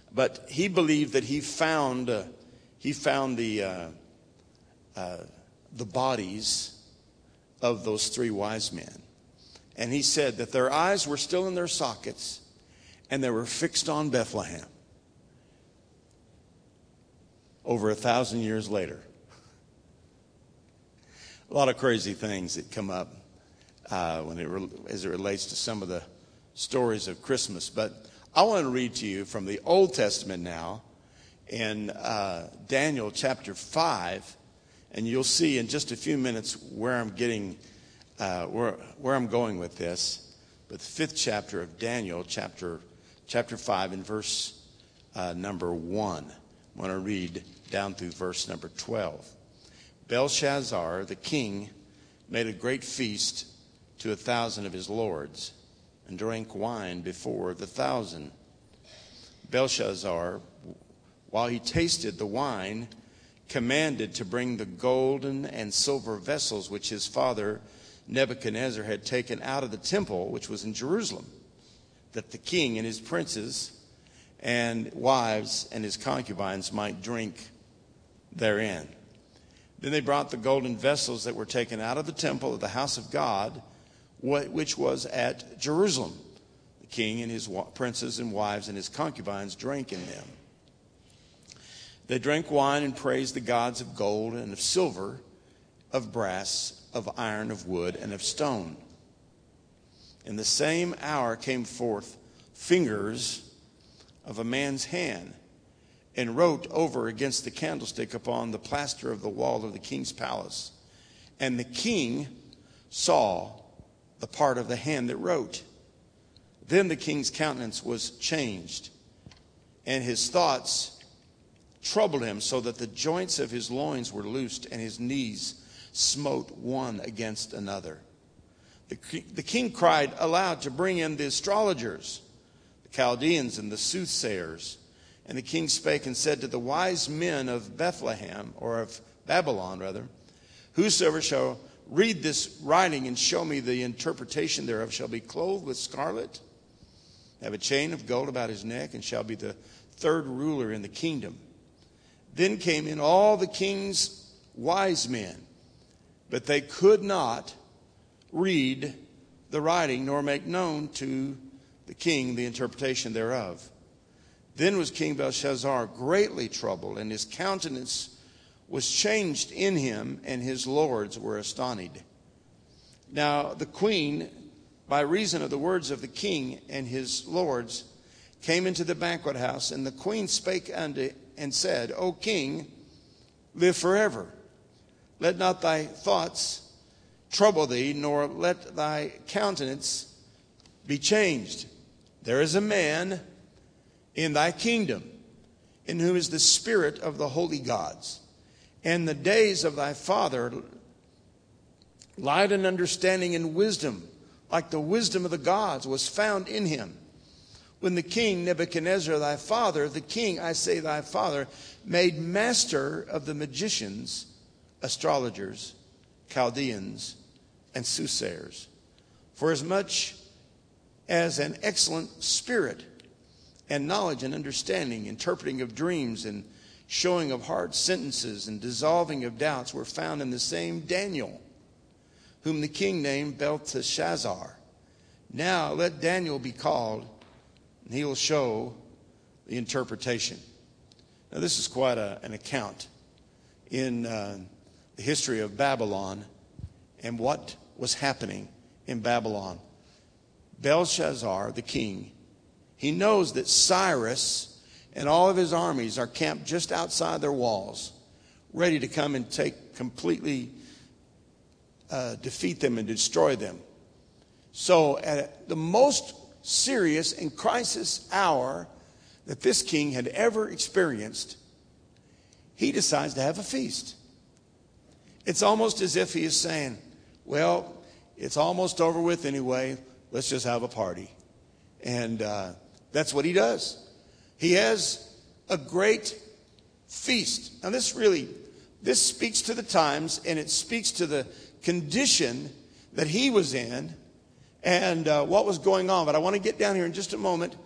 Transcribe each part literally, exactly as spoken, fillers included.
But he believed that he found uh, he found the uh, uh, the bodies of those three wise men. And he said that their eyes were still in their sockets and they were fixed on Bethlehem over a thousand years later. A lot of crazy things that come up uh, when it re- as it relates to some of the stories of Christmas. But I want to read to you from the Old Testament now in uh, Daniel chapter five. And you'll see in just a few minutes where I'm getting, uh, where where I'm going with this. But the fifth chapter of Daniel, chapter chapter five, and verse uh, number one. I want to read down through verse number twelve. Belshazzar, the king, made a great feast to a thousand of his lords, and drank wine before the thousand. Belshazzar, while he tasted the wine, commanded to bring the golden and silver vessels which his father Nebuchadnezzar had taken out of the temple, which was in Jerusalem, that the king and his princes and wives and his concubines might drink therein. Then they brought the golden vessels that were taken out of the temple of the house of God, which was at Jerusalem. The king and his princes and wives and his concubines drank in them. They drank wine and praised the gods of gold and of silver, of brass, of iron, of wood, and of stone. In the same hour came forth fingers of a man's hand, and wrote over against the candlestick upon the plaster of the wall of the king's palace. And the king saw the part of the hand that wrote. Then the king's countenance was changed, and his thoughts troubled him, so that the joints of his loins were loosed, and his knees smote one against another. The, the king cried aloud to bring in the astrologers, the Chaldeans, and the soothsayers. And the king spake and said to the wise men of Bethlehem, or of Babylon rather, whosoever shall read this writing and show me the interpretation thereof shall be clothed with scarlet, have a chain of gold about his neck, and shall be the third ruler in the kingdom. Then came in all the king's wise men, but they could not read the writing, nor make known to the king the interpretation thereof. Then was King Belshazzar greatly troubled, and his countenance was changed in him, and his lords were astonished. Now the queen, by reason of the words of the king and his lords, came into the banquet house, and the queen spake unto and said, O king, live forever. Let not thy thoughts trouble thee, nor let thy countenance be changed. There is a man in thy kingdom, in whom is the spirit of the holy gods. And the days of thy father light and understanding and wisdom, like the wisdom of the gods, was found in him. When the king Nebuchadnezzar thy father, the king, I say thy father, made master of the magicians, astrologers, Chaldeans, and soothsayers, for as much as an excellent spirit and knowledge and understanding, interpreting of dreams and showing of hard sentences and dissolving of doubts were found in the same Daniel, whom the king named Belteshazzar. Now let Daniel be called, and he will show the interpretation. Now this is quite a, an account in uh, the history of Babylon and what was happening in Babylon. Belshazzar, the king, he knows that Cyrus and all of his armies are camped just outside their walls, ready to come and take completely uh, defeat them and destroy them. So at the most serious and crisis hour that this king had ever experienced, he decides to have a feast. It's almost as if he is saying, well, it's almost over with anyway. Let's just have a party. And uh, that's what he does. He has a great feast. Now this really, this speaks to the times, and it speaks to the condition that he was in and uh, what was going on. But I want to get down here in just a moment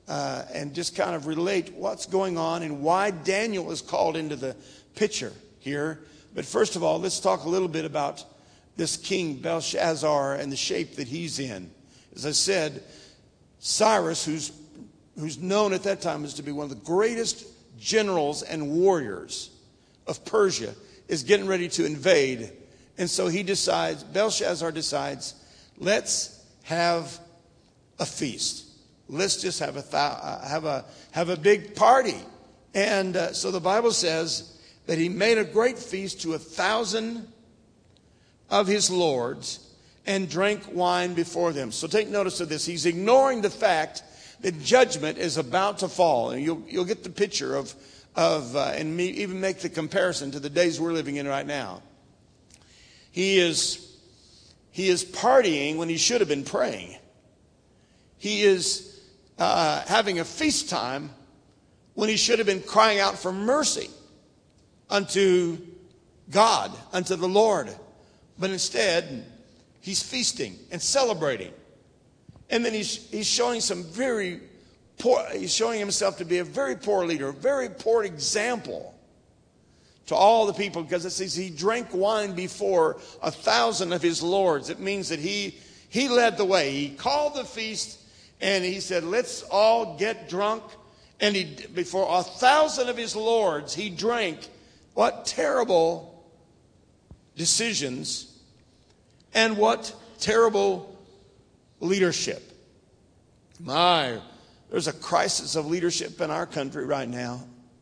uh, and just kind of relate what's going on and why Daniel is called into the picture here. But first of all, let's talk a little bit about this king Belshazzar and the shape that he's in. As I said, Cyrus, who's who's known at that time as to be one of the greatest generals and warriors of Persia, is getting ready to invade. And so he decides, Belshazzar decides, let's have a feast. Let's just have a th- have a have a big party. And uh, so the Bible says that he made a great feast to a thousand of his lords and drank wine before them. So take notice of this. He's ignoring the fact that judgment is about to fall. And you'll, you'll get the picture of, of uh, and me, even make the comparison to the days we're living in right now. He is, he is partying when he should have been praying. He is uh, having a feast time when he should have been crying out for mercy unto God, unto the Lord. But instead, he's feasting and celebrating. And then he's, he's showing some very poor, he's showing himself to be a very poor leader, a very poor example to all the people, because it says he drank wine before a thousand of his lords. It means that he, he led the way. He called the feast and he said, let's all get drunk. And he, before a thousand of his lords, he drank. What terrible decisions and what terrible leadership. My, there's a crisis of leadership in our country right now.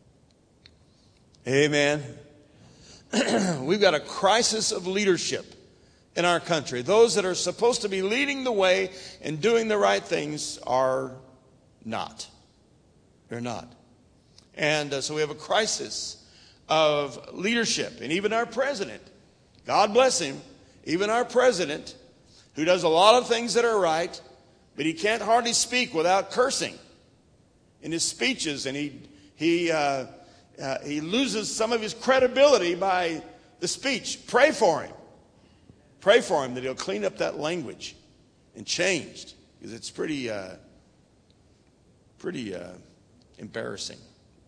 Amen. We've got a crisis of leadership in our country. Those that are supposed to be leading the way and doing the right things are not. They're not. And uh, so we have a crisis of leadership. And even our president, God bless him, even our president, who does a lot of things that are right, but he can't hardly speak without cursing in his speeches. And he he uh, uh, he loses some of his credibility by the speech. Pray for him. Pray for him that he'll clean up that language and change, because it's pretty, uh, pretty uh, embarrassing.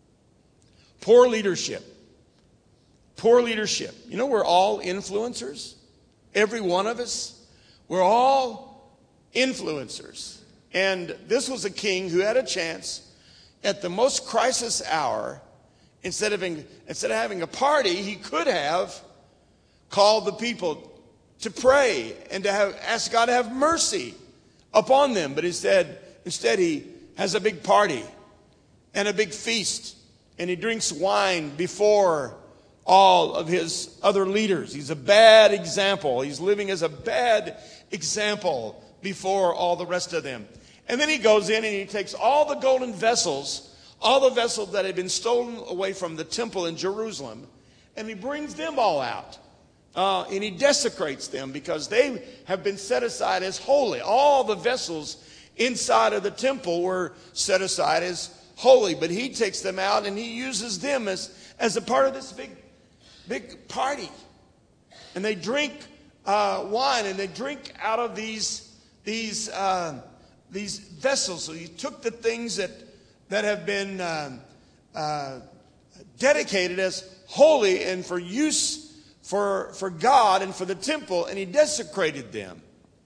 Poor leadership. Poor leadership. You know, we're all influencers. Every one of us. We're all influencers. And this was a king who had a chance at the most crisis hour. Instead of, instead of having a party, he could have called the people to pray and to have, ask God to have mercy upon them. But instead, instead he has a big party and a big feast. And he drinks wine before all of his other leaders. He's a bad example. He's living as a bad example before all the rest of them. And then he goes in and he takes all the golden vessels, all the vessels that had been stolen away from the temple in Jerusalem, and he brings them all out. Uh, and he desecrates them because they have been set aside as holy. All the vessels inside of the temple were set aside as holy, but he takes them out and he uses them as, as a part of this big, big party. And they drink uh, wine and they drink out of these, these, uh, these vessels. So he took the things that, that have been uh, uh, dedicated as holy and for use for, for God and for the temple, and he desecrated them.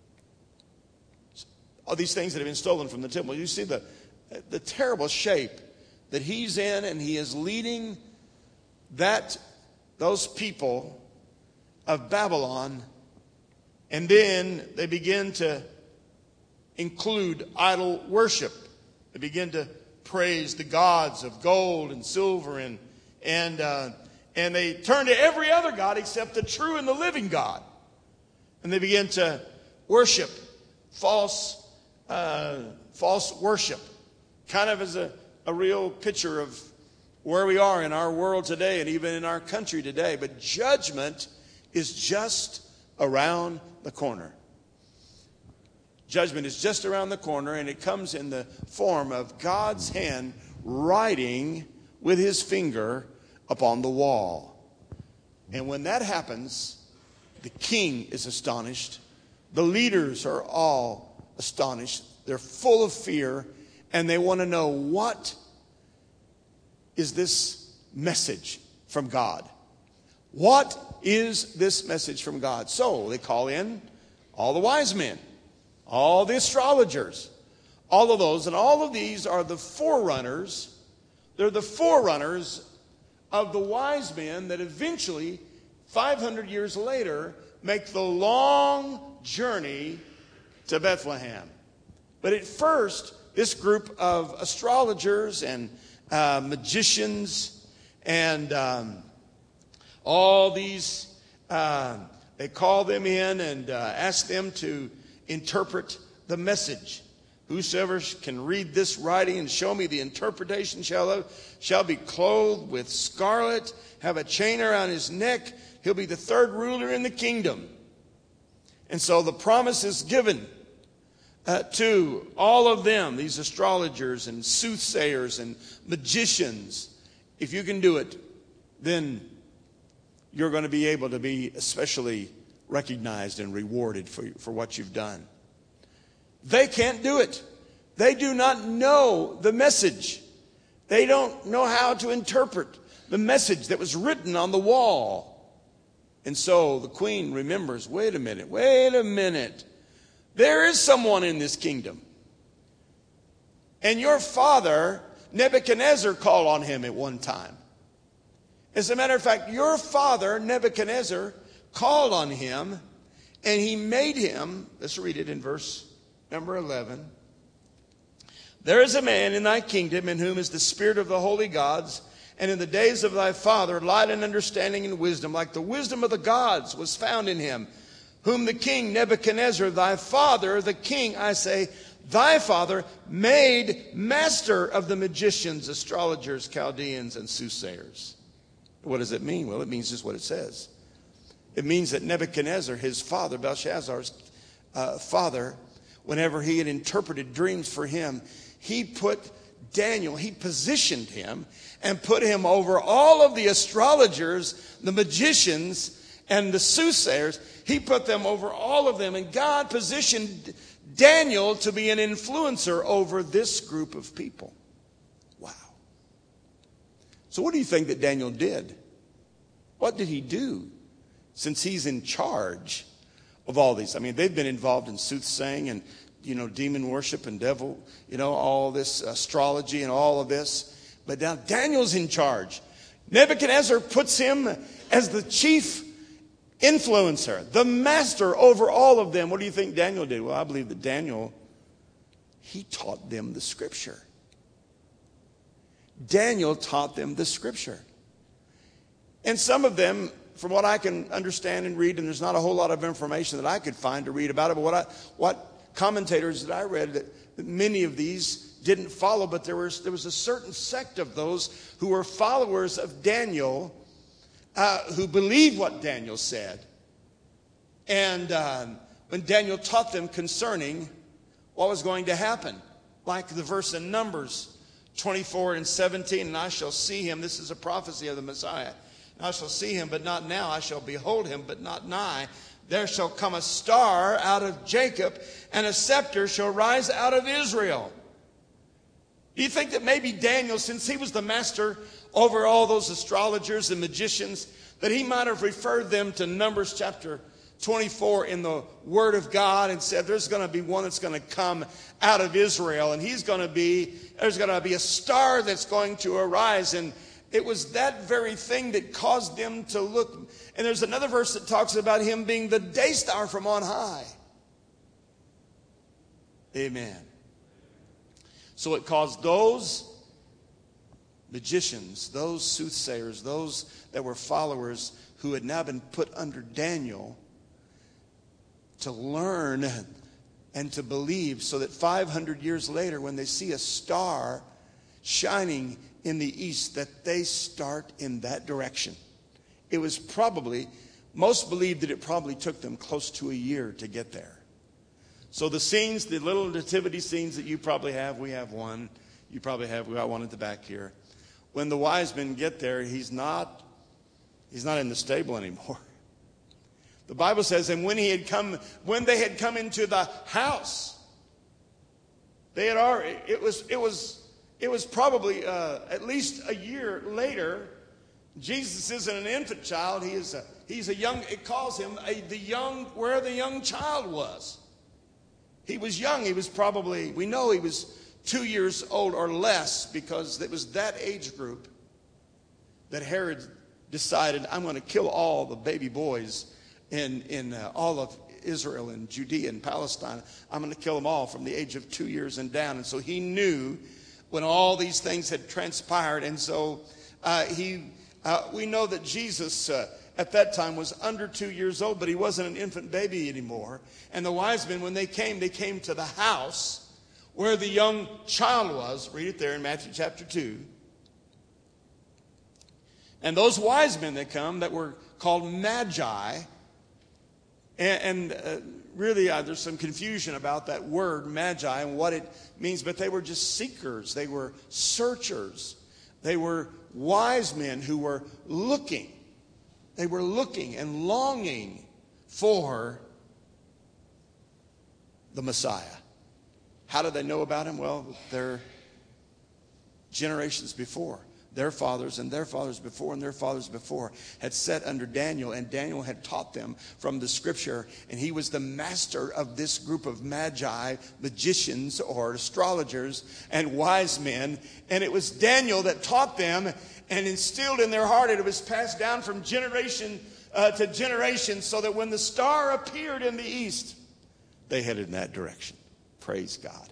All these things that have been stolen from the temple. You see the, the terrible shape that he's in, and he is leading that those people of Babylon, and then they begin to include idol worship. They begin to praise the gods of gold and silver, and and uh, and they turn to every other god except the true and the living God, and they begin to worship false uh, false worship, kind of as a, a real picture of where we are in our world today and even in our country today. But judgment is just around the corner. Judgment is just around the corner, and it comes in the form of God's hand writing with his finger upon the wall. And when that happens, the king is astonished. The leaders are all astonished. They're full of fear, And they want to know, what is this message from God? What is this message from God? So they call in all the wise men, all the astrologers, all of those. And all of these are the forerunners. They're the forerunners of the wise men that eventually, five hundred years later, make the long journey to Bethlehem. But at first, this group of astrologers and uh, magicians and um, all these, uh, they call them in and uh, ask them to interpret the message. Whosoever can read this writing and show me the interpretation shall, shall be clothed with scarlet, have a chain around his neck. He'll be the third ruler in the kingdom. And so the promise is given uh, to all of them, these astrologers and soothsayers and magicians. If you can do it, then you're going to be able to be especially recognized and rewarded for, for what you've done. They can't do it. They do not know the message. They don't know how to interpret the message that was written on the wall. And so the queen remembers, wait a minute, wait a minute. There is someone in this kingdom. And your father, Nebuchadnezzar, called on him at one time. As a matter of fact, your father, Nebuchadnezzar, called on him, and he made him, let's read it in verse number eleven. There is a man in thy kingdom in whom is the spirit of the holy gods, and in the days of thy father light and understanding and wisdom, like the wisdom of the gods was found in him, whom the king Nebuchadnezzar, thy father, the king, I say, thy father, made master of the magicians, astrologers, Chaldeans, and soothsayers. What does it mean? Well, it means just what it says. It means that Nebuchadnezzar, his father, Belshazzar's uh, father, whenever he had interpreted dreams for him, he put Daniel, he positioned him and put him over all of the astrologers, the magicians, and the soothsayers. He put them over all of them. And God positioned Daniel to be an influencer over this group of people. Wow. So what do you think that Daniel did? What did he do since he's in charge of all these? I mean, they've been involved in soothsaying and, you know, demon worship and devil, you know, all this astrology and all of this. But now Daniel's in charge. Nebuchadnezzar puts him as the chief influencer, the master over all of them. What do you think Daniel did? Well, I believe that Daniel, he taught them the scripture. Daniel taught them the scripture. And some of them, from what I can understand and read, and there's not a whole lot of information that I could find to read about it, but what I, what commentators that I read, that, that many of these didn't follow, but there was, there was a certain sect of those who were followers of Daniel, uh, who believed what Daniel said. And um, when Daniel taught them concerning what was going to happen, like the verse in Numbers twenty-four and seventeen, and I shall see him. This is a prophecy of the Messiah. I shall see him, but not now. I shall behold him, but not nigh. There shall come a star out of Jacob, and a scepter shall rise out of Israel. Do you think that maybe Daniel, since he was the master over all those astrologers and magicians, that he might have referred them to Numbers chapter twenty-four in the Word of God and said, there's going to be one that's going to come out of Israel, and he's going to be, there's going to be a star that's going to arise. And it was that very thing that caused them to look. And there's another verse that talks about him being the day star from on high. Amen. So it caused those magicians, those soothsayers, those that were followers who had now been put under Daniel to learn and to believe, so that five hundred years later, when they see a star shining in the east, that they start in that direction. It was probably, most believe that it probably took them close to a year to get there. So the scenes, the little nativity scenes that you probably have, we have one. You probably have, we got one at the back here. When the wise men get there, he's not, he's not in the stable anymore. The Bible says, and when he had come, when they had come into the house, They had already, it was, it was, it was probably uh, at least a year later. Jesus isn't an infant child. He is a, he's a young, it calls him a, the young, where the young child was. He was young. He was probably, we know he was two years old or less, because it was that age group that Herod decided, I'm going to kill all the baby boys in, in uh, all of Israel and Judea and Palestine. I'm going to kill them all from the age of two years and down. And so he knew when all these things had transpired. And so uh, he, uh, we know that Jesus uh, at that time was under two years old, but he wasn't an infant baby anymore. And the wise men, when they came, they came to the house where the young child was. Read it there in Matthew chapter two. And those wise men that come, that were called magi, and, and uh, really uh, there's some confusion about that word magi and what it means, but they were just seekers. They were searchers. They were wise men who were looking. They were looking and longing for the Messiah. How did they know about him? Well, their generations before, their fathers and their fathers before and their fathers before had sat under Daniel, and Daniel had taught them from the scripture, and he was the master of this group of magi, magicians or astrologers and wise men. And it was Daniel that taught them and instilled in their heart, and it was passed down from generation uh, to generation, so that when the star appeared in the east, they headed in that direction. Praise God.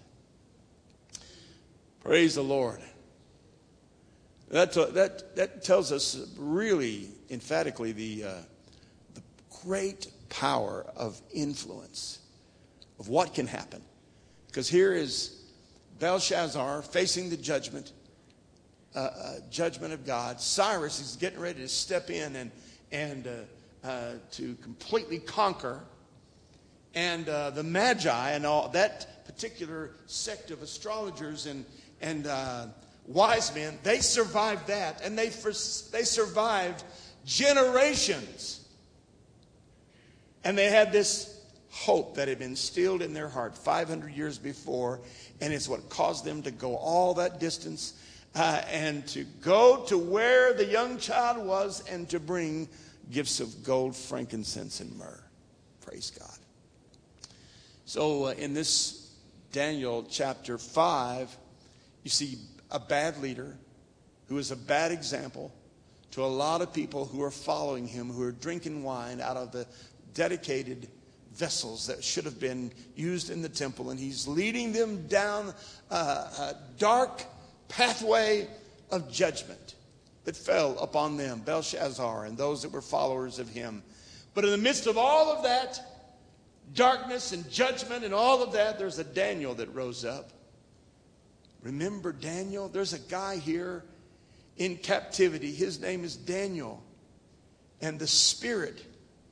Praise the Lord. That, that, that tells us really emphatically the, uh, the great power of influence, of what can happen. Because here is Belshazzar facing the judgment, uh, uh, judgment of God. Cyrus is getting ready to step in and, and uh, uh, to completely conquer. And uh, the Magi and all that particular sect of astrologers and and uh, wise men, they survived that, and they they survived generations. And they had this hope that had been instilled in their heart five hundred years before, and it's what caused them to go all that distance uh, and to go to where the young child was and to bring gifts of gold, frankincense, and myrrh. Praise God. So uh, in this Daniel chapter five, you see a bad leader who is a bad example to a lot of people who are following him, who are drinking wine out of the dedicated vessels that should have been used in the temple. And he's leading them down a, a dark pathway of judgment that fell upon them, Belshazzar and those that were followers of him. But in the midst of all of that darkness and judgment and all of that, there's a Daniel that rose up. Remember Daniel? There's a guy here in captivity. His name is Daniel. And the Spirit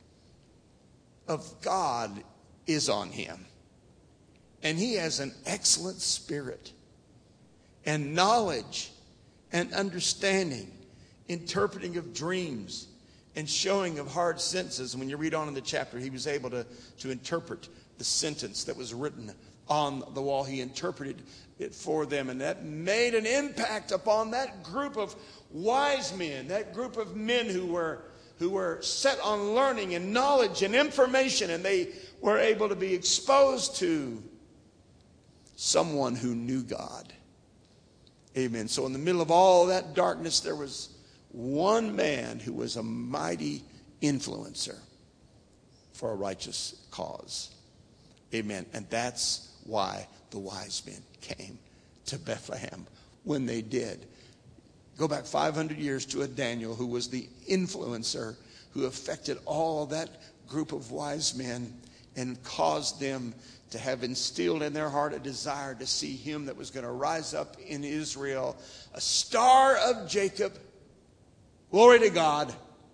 of God is on him. And he has an excellent spirit and knowledge and understanding, interpreting of dreams and showing of hard sentences. When you read on in the chapter, he was able to, to interpret the sentence that was written on the wall. He interpreted it for them, and that made an impact upon that group of wise men, that group of men who were who were set on learning and knowledge and information, and they were able to be exposed to someone who knew God. Amen. So in the middle of all that darkness, there was one man who was a mighty influencer for a righteous cause. Amen. And that's why the wise men came to Bethlehem when they did. Go back five hundred years to a Daniel who was the influencer who affected all that group of wise men and caused them to have instilled in their heart a desire to see him that was going to rise up in Israel, a star of Jacob. Glory to God.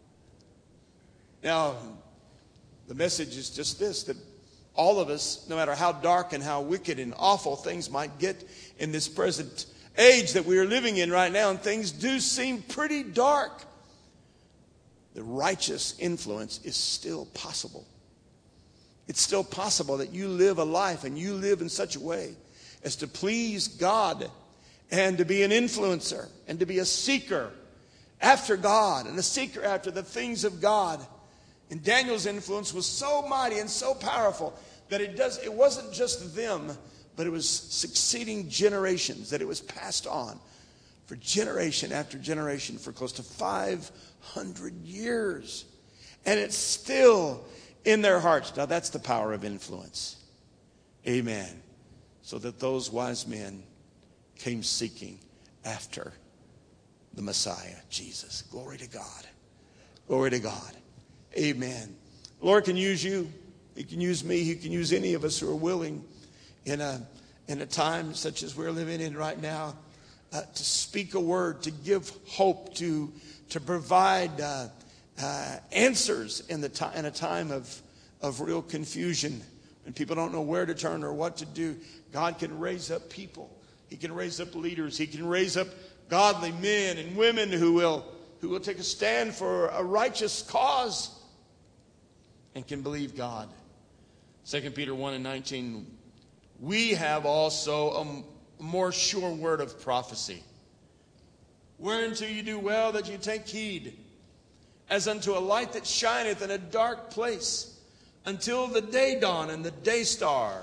Now, the message is just this, that all of us, no matter how dark and how wicked and awful things might get in this present age that we are living in right now, and things do seem pretty dark, the righteous influence is still possible. It's still possible that you live a life and you live in such a way as to please God and to be an influencer and to be a seeker after God and a seeker after the things of God. And Daniel's influence was so mighty and so powerful that it does it wasn't just them, but it was succeeding generations, that it was passed on for generation after generation for close to five hundred years. And it's still in their hearts. Now that's the power of influence. Amen. So that those wise men came seeking after the Messiah, Jesus. Glory to God. Glory to God. Amen. The Lord can use you. He can use me. He can use any of us who are willing in a, in a time such as we're living in right now uh, to speak a word, to give hope, to, to provide uh, uh, answers in, the ti- in a time of, of real confusion. When people don't know where to turn or what to do, God can raise up people. He can raise up leaders. He can raise up godly men and women who will, who will take a stand for a righteous cause and can believe God. Second Peter one and nineteen, we have also a more sure word of prophecy, whereunto you do well that you take heed, as unto a light that shineth in a dark place, until the day dawn and the day star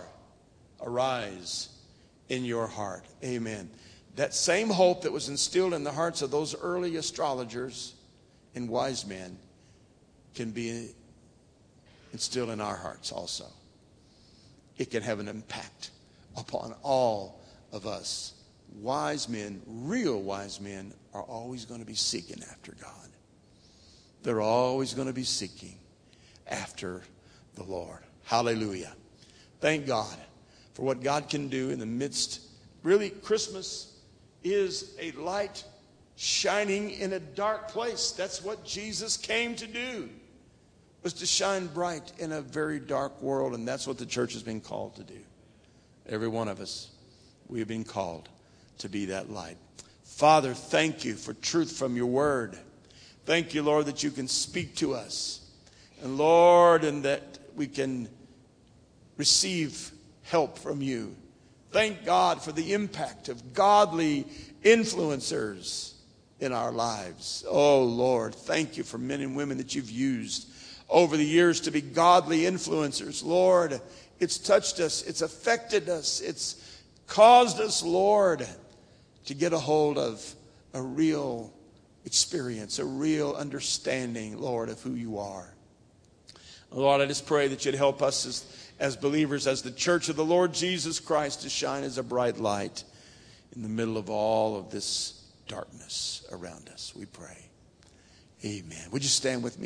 arise in your heart. Amen. That same hope that was instilled in the hearts of those early astrologers and wise men can be instilled in our hearts also. It can have an impact upon all of us. Wise men, real wise men, are always going to be seeking after God. They're always going to be seeking after the Lord. Hallelujah. Thank God for what God can do in the midst. Really, Christmas is a light shining in a dark place. That's what Jesus came to do, was to shine bright in a very dark world. And that's what the church has been called to do. Every one of us, we have been called to be that light. Father, thank you for truth from your word. Thank you, Lord, that you can speak to us. And Lord, and that we can receive help from you. Thank God for the impact of godly influencers in our lives. Oh, Lord, thank you for men and women that you've used over the years to be godly influencers. Lord, it's touched us. It's affected us. It's caused us, Lord, to get a hold of a real experience, a real understanding, Lord, of who you are. Lord, I just pray that you'd help us as as believers, as the church of the Lord Jesus Christ, to shine as a bright light in the middle of all of this darkness around us. We pray. Amen. Would you stand with me?